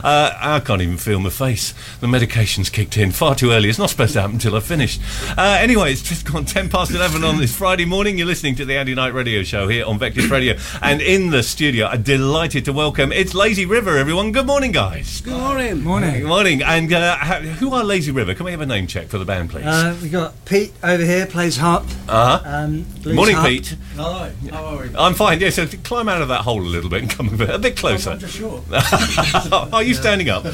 I can't even feel my face. The medication's kicked in far too early. It's not supposed to happen until I've finished. Anyway, it's just gone 10 past 11 on this Friday morning. You're listening to the Andy Knight Radio Show here on Vectis Radio. And in the studio, I'm delighted to welcome, it's Lazy River, everyone. Good morning, guys. Good morning. Good morning. And who are Lazy River? Can we have a name check for the band, please? We got Pete over here, plays harp. Morning, harp. Pete. Hello, how are we? I'm fine, yeah, so climb out of that hole a little bit and come a bit closer. I'm just short. Are you standing up?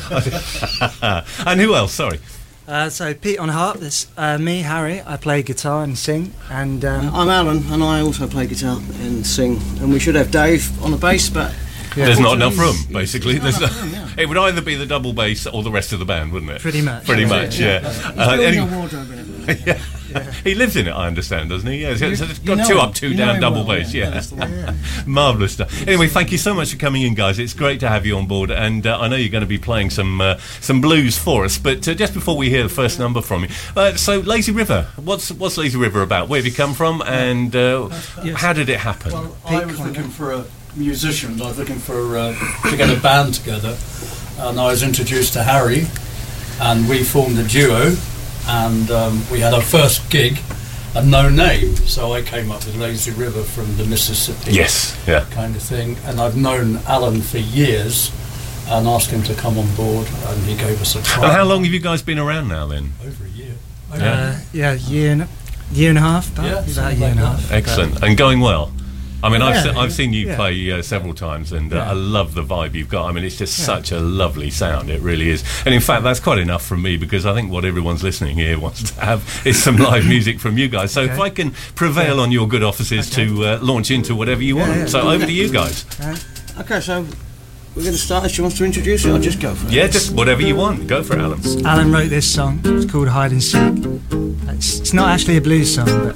And who else? Sorry. So Pete on harp, there's me, Harry, I play guitar and sing, and I'm Alan, and I also play guitar and sing, and we should have Dave on the bass, but there's not enough room, basically. There's not enough room, yeah. It would either be the double bass or the rest of the band, wouldn't it? Pretty much, yeah. He's building a wardrobe in it. Yeah. He lives in it, I understand, doesn't he? Yeah, so it's got two up, two down, double bass. Yeah, marvellous stuff. Anyway, thank you so much for coming in, guys. It's great to have you on board, and I know you're going to be playing some blues for us. But just before we hear the first number from you, so Lazy River, what's Lazy River about? Where have you come from, and how did it happen? Well, I was looking for musicians. I was looking for to get a band together, and I was introduced to Harry, and we formed a duo. And we had our first gig and no name, so I came up with Lazy River from the Mississippi kind of thing. And I've known Alan for years and asked him to come on board, and he gave us a try. And how long have you guys been around now then? Over a year. year and a half, about a year and a half. Excellent. And going well? I mean, I've seen you play several times, and I love the vibe you've got. I mean, it's just such a lovely sound. It really is. And in fact, that's quite enough from me, because I think what everyone's listening here wants to have is some live music from you guys. So if I can prevail on your good offices to launch into whatever you want. So over to you guys. Okay, so we're going to start. She wants to introduce it. I'll just go for it. Yeah, just whatever you want. Go for it, Alan. Alan wrote this song. It's called Hide and Seek. It's not actually a blues song, but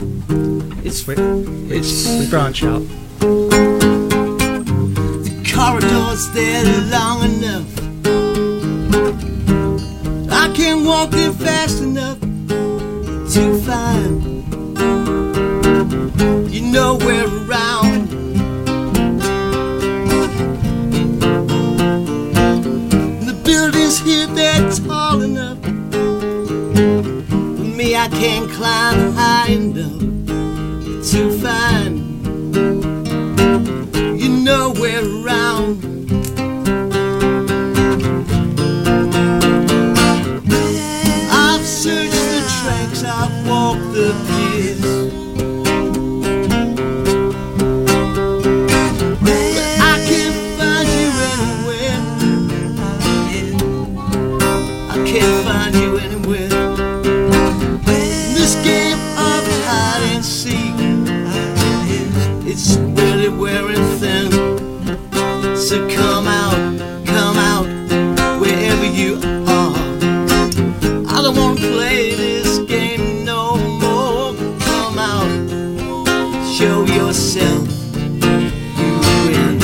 we branch out. The corridor's there long enough. I can't walk there fast enough to find you nowhere around. The buildings here, they're tall enough. For me, I can't climb high enough to find you nowhere around. I've searched the tracks, I've walked the piers, but I can't find you anywhere. I can't find you anywhere. This game of hide and seek, it's really wearing thin. So come out, wherever you are. I don't want to play this game no more. Come out, show yourself, you win.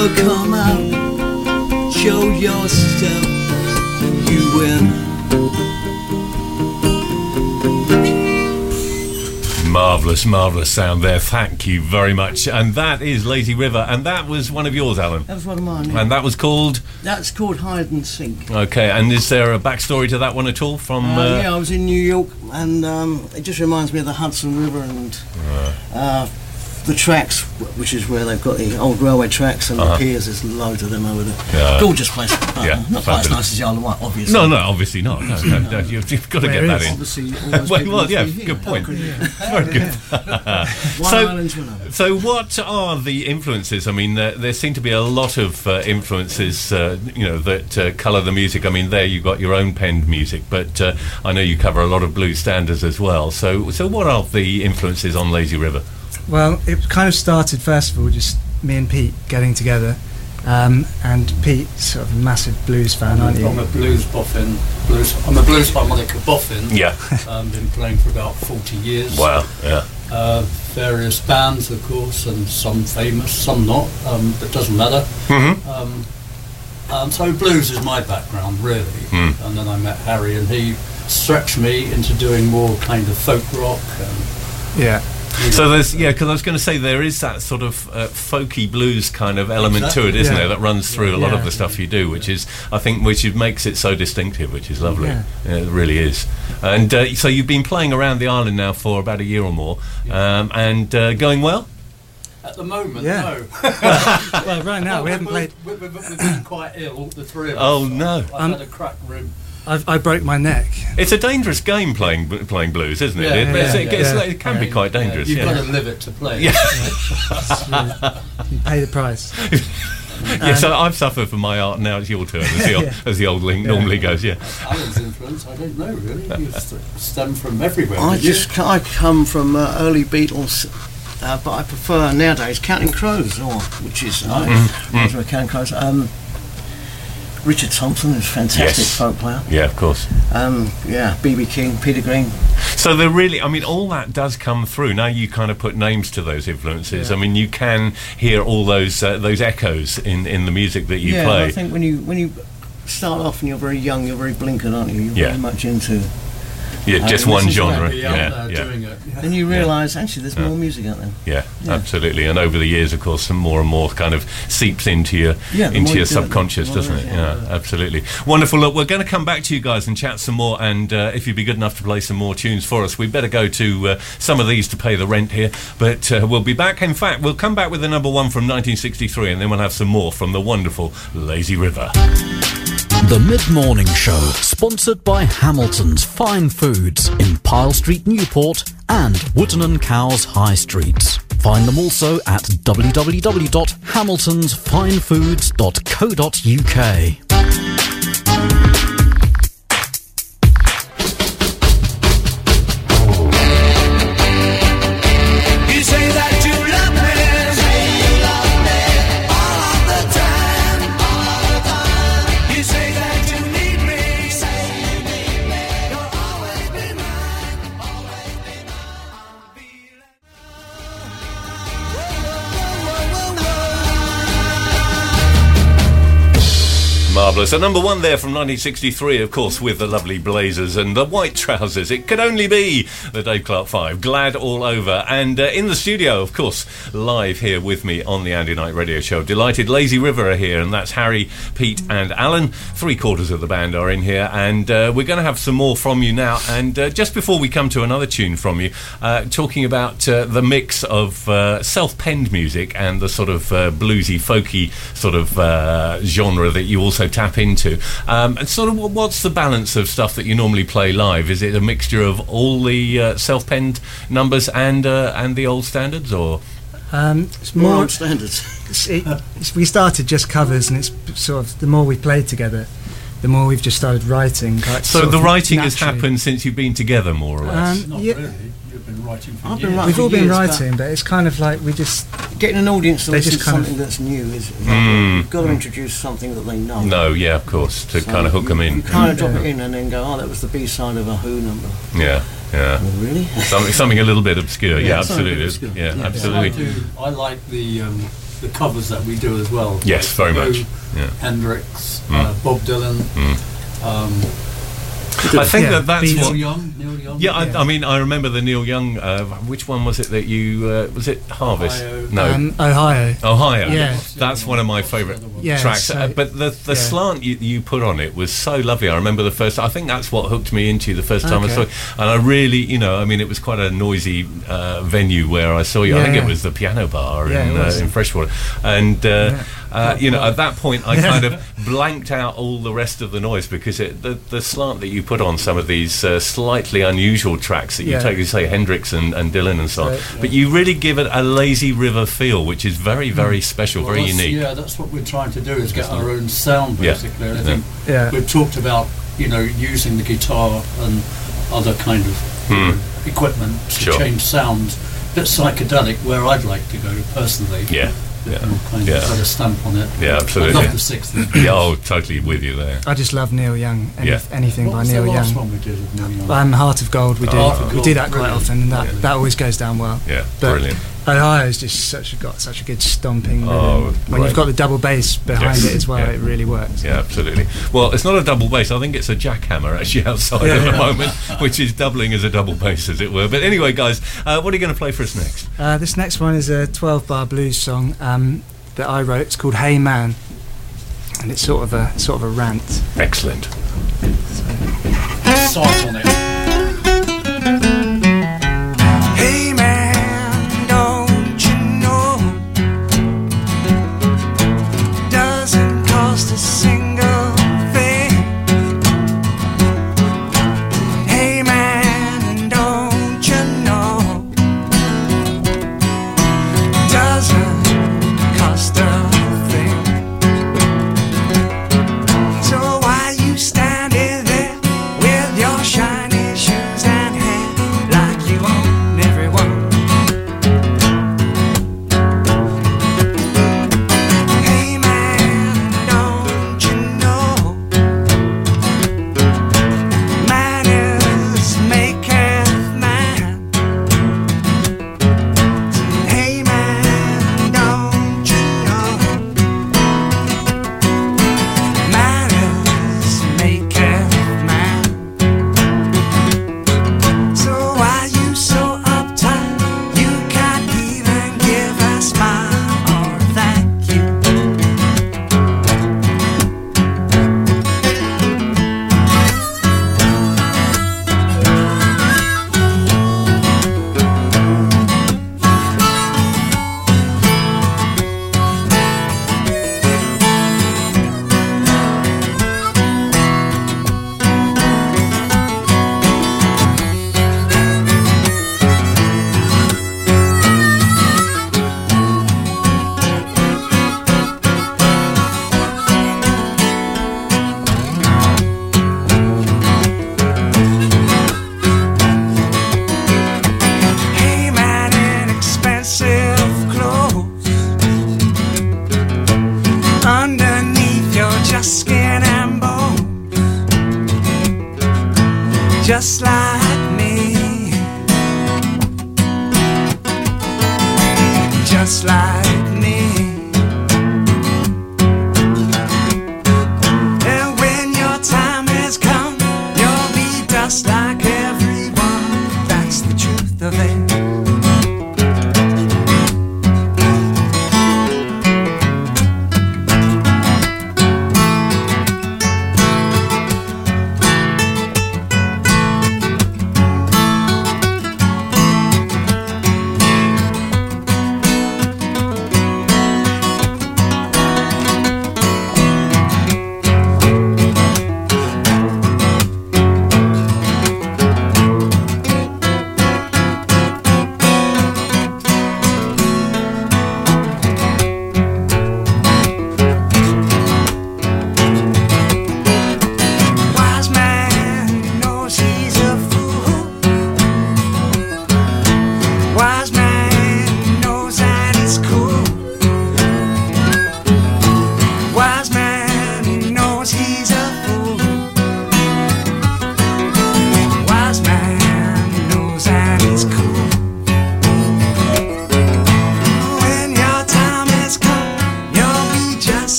will come out, show yourself, you win. Marvellous, marvellous sound there. Thank you very much. And that is Lazy River. And that was one of yours, Alan. That was one of mine. Yeah. And that was called? That's called Hide and Seek. Okay, and is there a backstory to that one at all? From yeah, I was in New York, and it just reminds me of the Hudson River and the tracks, which is where they've got the old railway tracks and the piers. There's loads of them over there. Yeah. Gorgeous place. Yeah, not quite as nice as the Isle of Wight, obviously. No, obviously not. No, you've got to get that in. Obviously, all those people well, yeah, must be good here. point. Very good. One island to another. So what are the influences? I mean, there seem to be a lot of influences, that colour the music. I mean, there you've got your own penned music, but I know you cover a lot of blues standards as well. So what are the influences on Lazy River? Well, it kind of started, first of all, just me and Pete getting together. And Pete's sort of a massive blues fan, aren't you? I'm a blues boffin. I'm a blues harmonica boffin. Yeah. Been playing for about 40 years. Wow, yeah. Various bands, of course, and some famous, some not. It doesn't matter. Mm-hmm. So blues is my background, really. And then I met Harry, and he stretched me into doing more kind of folk rock. Yeah. So there's, because I was going to say there is that sort of folky blues kind of element to it, isn't there, that runs through a lot of the stuff you do, which is, I think, which makes it so distinctive, which is lovely. Yeah, it really is. And so you've been playing around the island now for about a year or more, and going well? At the moment, no. Well, right now we haven't played. We've been quite ill, the three of us. Oh no! I've had a cracked rib. I broke my neck. It's a dangerous game playing blues, isn't it? It can be quite dangerous. You've got to live it to play. Yeah. You pay the price. So I've suffered from my art. Now it's your turn, as the old link normally goes. Yeah. Alan's influence, I don't know really. You stem from everywhere. I come from early Beatles. But I prefer nowadays Counting Crows, which is Counting Crows. Richard Thompson is a fantastic folk player. Yeah, of course. B.B. King, Peter Green. So they're really, I mean, all that does come through. Now you kind of put names to those influences. Yeah. I mean, you can hear all those echoes in the music that you play. Yeah, I think when you start off and you're very young, you're very blinkered, aren't you? You're very much into... Yeah, just one genre. Doing it. Then you realise actually there's more music out there. Yeah, absolutely. And over the years, of course, some more and more kind of seeps into your subconscious, doesn't it? Yeah, absolutely. Wonderful. Look, we're going to come back to you guys and chat some more. And if you'd be good enough to play some more tunes for us, we'd better go to some of these to pay the rent here. But we'll be back. In fact, we'll come back with the number one from 1963, and then we'll have some more from the wonderful Lazy River. The Mid-Morning Show, sponsored by Hamilton's Fine Foods in Pyle Street, Newport, and Wootton and Cowes High Streets. Find them also at www.hamiltonsfinefoods.co.uk. Marvellous. A number one there from 1963, of course, with the lovely blazers and the white trousers. It could only be the Dave Clark 5. Glad all over. And in the studio, of course, live here with me on the Andy Knight Radio Show. Delighted Lazy River are here, and that's Harry, Pete and Alan. 3/4 of the band are in here, and we're going to have some more from you now. And just before we come to another tune from you, talking about the mix of self-penned music and the sort of bluesy, folky sort of genre that you also tap into. And sort of what's the balance of stuff that you normally play live? Is it a mixture of all the self-penned numbers and the old standards, or? It's more old standards. We started just covers, and it's sort of the more we played together, the more we've just started writing. So the writing has happened since you've been together, more or less? Not really. You've been writing for years. We've all been writing, but it's kind of like we just... Getting an audience to listen to something that's new is... You've got to introduce something that they know. No, yeah, of course, to kind of hook them in. You kind of drop it in and then go, that was the B-side of a Who number. Yeah. Oh, really? something a little bit obscure. Yeah, absolutely. Obscure. Yeah, absolutely. I like the the covers that we do as well. Yes, very much. Yeah. Hendrix, Bob Dylan. I think that's Neil what. Young. Yeah, I mean, I remember the Neil Young. Which one was it that you? Was it Harvest? Ohio. No, Ohio. Yeah, that's one of my favourite tracks. But the slant you put on it was so lovely. I remember the first. I think that's what hooked me into you the first time I saw you. And I really, I mean, it was quite a noisy venue where I saw you. I think it was the Piano Bar in Freshwater, and at that point I kind of blanked out all the rest of the noise because the slant that you put on some of these slightly unusual tracks that you take, you say Hendrix and Dylan and so on, but you really give it a Lazy River feel, which is very, very special, very unique. Yeah, that's what we're trying to do, is get our own sound, basically. And I think we've talked about, using the guitar and other kind of equipment to change sounds. A bit psychedelic, where I'd like to go personally. Kind of put a stamp on it. Yeah, absolutely. I love the 60s. Yeah, totally with you there. I just love Neil Young. Anything by Neil Young. What was the last one we did with Neil Young? Heart of Gold. We do that quite often, and that always goes down well. Yeah, but brilliant. Ohio's just got such a good stomping rhythm. When you've got the double bass behind it as well, it really works. Yeah, absolutely. Well, it's not a double bass. I think it's a jackhammer actually outside at the moment, which is doubling as a double bass, as it were. But anyway, guys, what are you going to play for us next? This next one is a 12-bar blues song that I wrote. It's called Hey Man, and it's sort of a rant. Excellent. Sight on it. Hey man, don't you know, doesn't cost a single thing. Hey man, don't you know, doesn't cost a thing. So why you standing there with your shiny shoes and hair like you own everyone? Hey man, don't you know, manners maketh man. Hey man, don't you know, manners maketh man. So why you so uptight? You can't even give a smile or thank you. Hey man, inexpensive clothes, underneath you're just skin and bones, just like me, just like me. And when your time has come, you'll be just like everyone. That's the truth of it.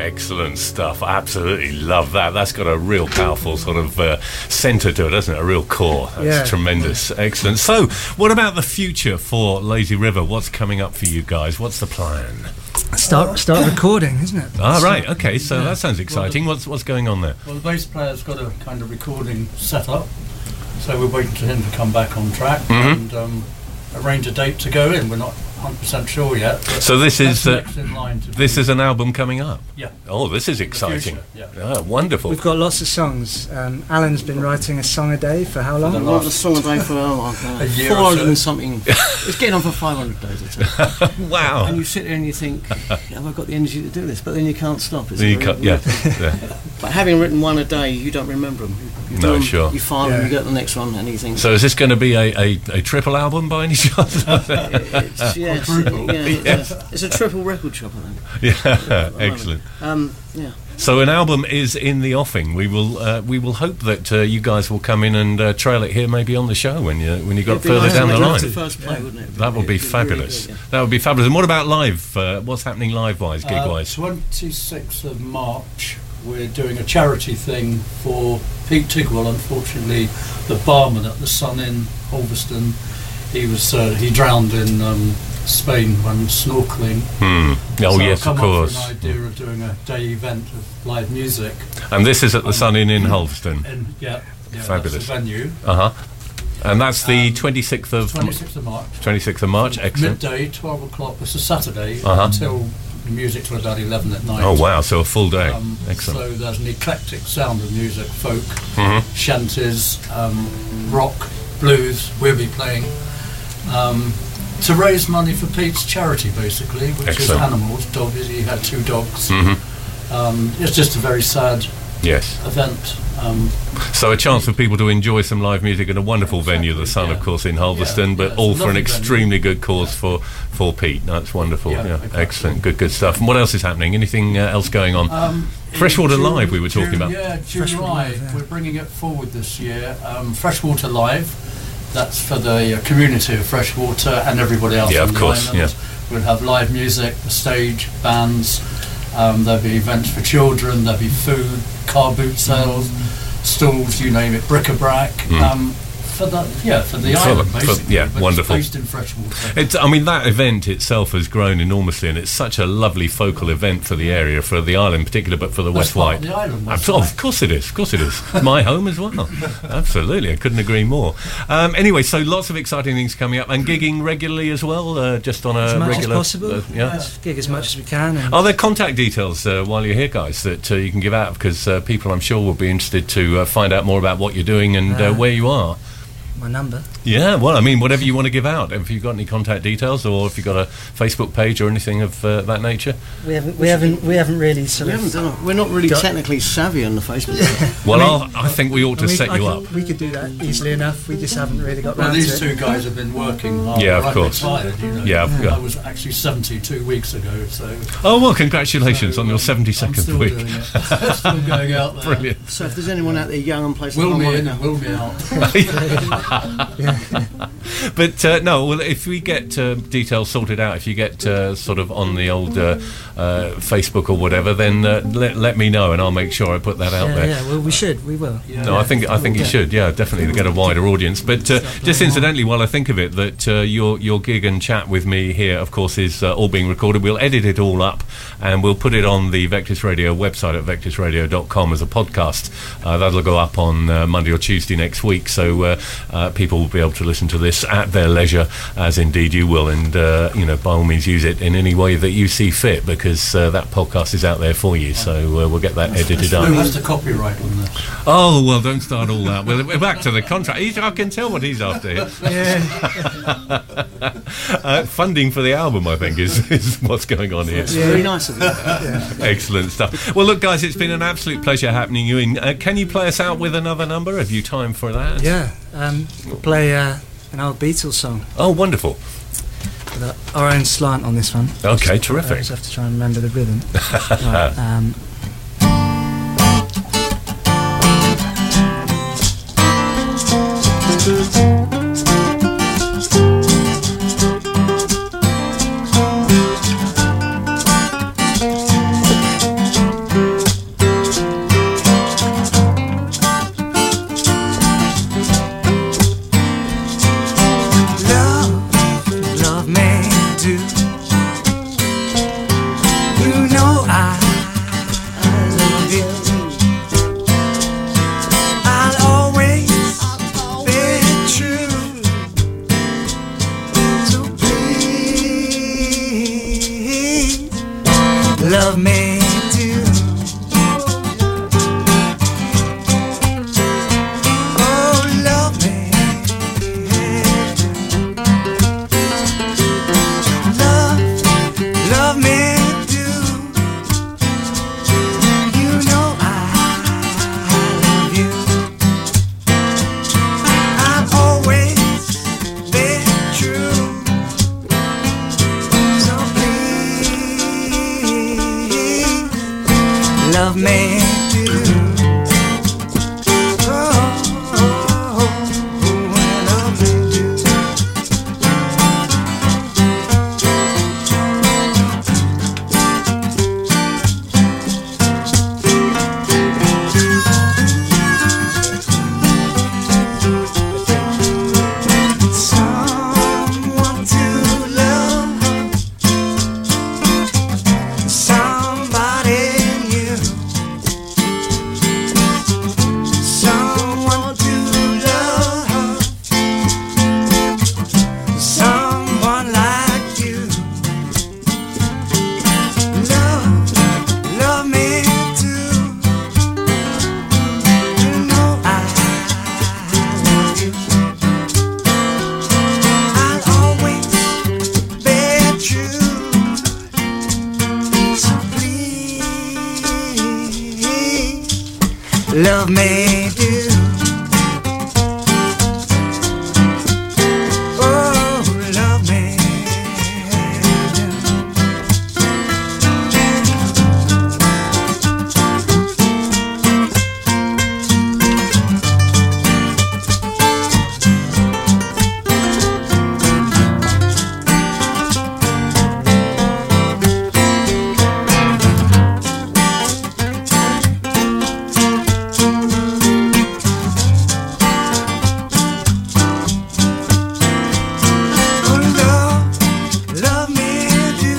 Excellent stuff. I absolutely love that. That's got a real powerful sort of centre to it, doesn't it? A real core. That's tremendous. Excellent. So, what about the future for Lazy River? What's coming up for you guys? What's the plan? Start recording, isn't it? Right. Okay. So that sounds exciting. What's going on there? Well, the bass player's got a kind of recording set up, so we're waiting for him to come back on track and arrange a date to go in. We're not 100% sure yet. So this is next in line to this is an album coming up. Yeah. Oh, this is exciting. Wonderful. We've got lots of songs. Alan's been writing a song a day for how long? I've got a song a day for a year 400 and something. It's getting on for 500 days or so. Wow. And you sit there and you think, have I got the energy to do this? But then you can't stop. Yeah. But having written one a day, you don't remember them. You do them, sure. You file them, you get the next one, and you think. So is this going to be a triple album by any chance? It's a triple record shop, I think. Yeah, excellent. So an album is in the offing. We will hope that you guys will come in and trail it here, maybe on the show when you got further down the line. First play, wouldn't it? That would be fabulous. Really good, That would be fabulous. And what about live? What's happening live-wise, gig-wise? 26th of March, we're doing a charity thing for Pete Tigwell. Unfortunately, the barman at the Sun Inn, Ulverston, he drowned in Spain when snorkeling. Oh, so yes, of course. I've come up with an idea of doing a day event of live music. And this is at the Sun Inn in Ulverston. That's Fabulous. the venue. And that's the 26th of March. 26th of March. Excellent. Midday, 12 o'clock. It's a Saturday until music till about 11 at night. Oh wow! So a full day. Excellent. So there's an eclectic sound of music: folk, shanties, rock, blues. We'll be playing to raise money for Pete's charity, basically, which is animals. Dogs. He had 2 dogs. It's just a very sad event. So a chance for people to enjoy some live music at a wonderful venue, the Sun, of course, in Ulverston, but all for an extremely good cause for Pete. That's wonderful. Exactly. Excellent. Good stuff. And what else is happening? Anything else going on? Freshwater Live we were talking about. Yeah, July. We're bringing it forward this year. Freshwater Live. That's for the community of Freshwater and everybody else. Yeah, of course. Yeah. We'll have live music, the stage, bands. There'll be events for children. There'll be food, car boot sales, stalls, you name it, bric-a-brac. For the island, basically. Wonderful. Based in Freshwater. That event itself has grown enormously, and it's such a lovely focal event for the area, for the island in particular, but for the West Wight. The island, of course it is. Of course it is. My home as well. Absolutely, I couldn't agree more. Anyway, so lots of exciting things coming up, and gigging regularly as well, just on a regular. As possible. Gig as much as we can. Are there contact details while you're here, guys, that you can give out, because people, I'm sure, will be interested to find out more about what you're doing and where you are. My number. Yeah, well, I mean, whatever you want to give out. Have you got any contact details, or if you've got a Facebook page or anything of that nature? We haven't really We're not really technically savvy on the Facebook. Well, I think we ought to set you up. We could do that easily enough. We just haven't really got round to it. These 2 guys have been working hard. Yeah, of course. Retired, you know. Yeah, I was actually 72 weeks ago. So. Oh well, congratulations on your 72nd week. Doing it. Still going out there. Brilliant. So if there's anyone out there young and plays will me in and will me out. But no, well, if we get details sorted out, if you get sort of on the old Facebook or whatever, then let me know, and I'll make sure I put that out there. Yeah, well, we will. Yeah. No, I think you should. Yeah, definitely, to get a wider audience. But just incidentally, while I think of it, that your gig and chat with me here, of course, is all being recorded. We'll edit it all up, and we'll put it on the Vectis Radio website at vectisradio.com as a podcast. That'll go up on Monday or Tuesday next week, so people will be able to listen to this at their leisure, as indeed you will, and by all means use it in any way that you see fit, because that podcast is out there for you. So we'll get that edited up. Who has the copyright on this? Oh well, don't start all that. We're back to the contract. I can tell what he's after here. Funding for the album, I think, is what's going on here. It's very nice of you. Excellent stuff. Well, look, guys, it's been an absolute pleasure having you in. Can you play us out with another number? Have you time for that? Yeah, we'll play an old Beatles song. Oh, wonderful. With our own slant on this one. Okay, terrific. I just have to try and remember the rhythm. Right, love me do. Oh, love me. Love me do. You know I love you. I'll always be true. So please love me do. Oh, love me do. Someone to love, somebody new. Someone to love, someone like you. Love me too. You know I love you. I'll always be true. So please love me do. Oh, love me do. Oh, love me do.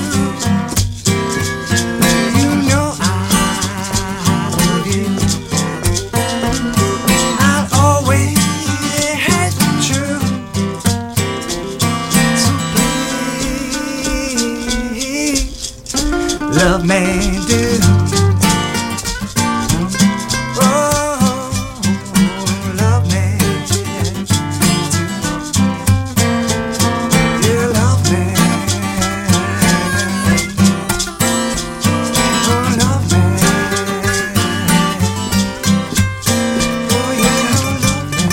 You know I love you. I'll always have true. So please love me do. Oh, love me do. You love me. Oh, love me. Oh, yeah, love me.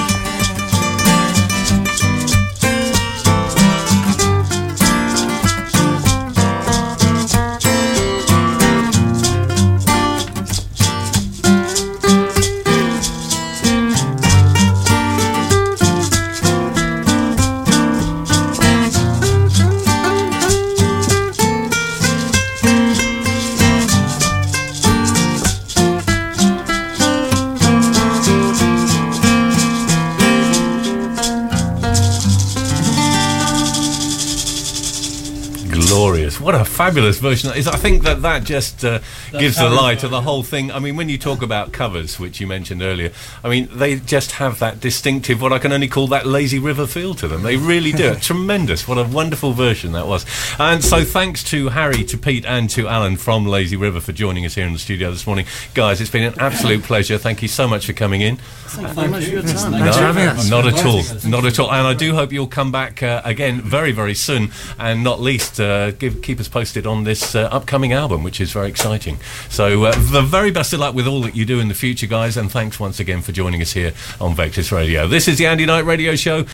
Glorious. What a fabulous version that is. I think that just gives the lie to the whole thing. I mean, when you talk about covers, which you mentioned earlier, I mean, they just have that distinctive, what I can only call that lazy river feel to them. They really do. Tremendous. What a wonderful version that was. And so thanks to Harry, to Pete and to Alan from Lazy River for joining us here in the studio this morning. Guys, it's been an absolute pleasure. Thank you so much for coming in. Thank you very much for your time. Thanks for having us. Not at all. Not at all. And I do hope you'll come back again very, very soon. And not least, keep us posted on this upcoming album, which is very exciting. So the very best of luck with all that you do in the future, guys. And thanks once again for joining us here on Vectis Radio. This is the Andy Knight Radio Show.